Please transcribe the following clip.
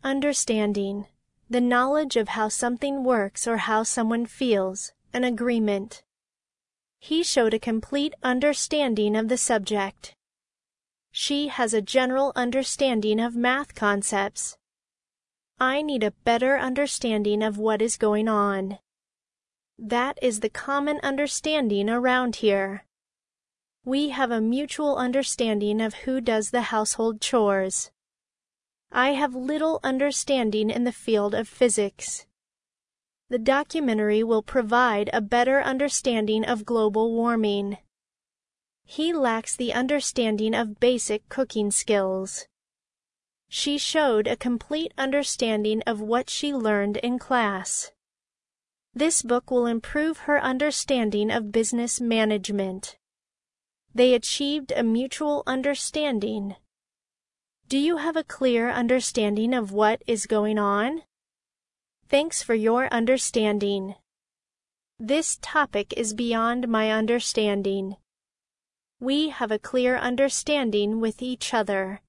Understanding. The knowledge of how something works or how someone feels. An agreement. He showed a complete understanding of the subject. She has a general understanding of math concepts. I need a better understanding of what is going on. That is the common understanding around here. We have a mutual understanding of who does the household chores. I have little understanding in the field of physics. The documentary will provide a better understanding of global warming. He lacks the understanding of basic cooking skills. She showed a complete understanding of what she learned in class. This book will improve her understanding of business management. They achieved a mutual understanding. Do you have a clear understanding of what is going on? Thanks for your understanding. This topic is beyond my understanding. We have a clear understanding with each other.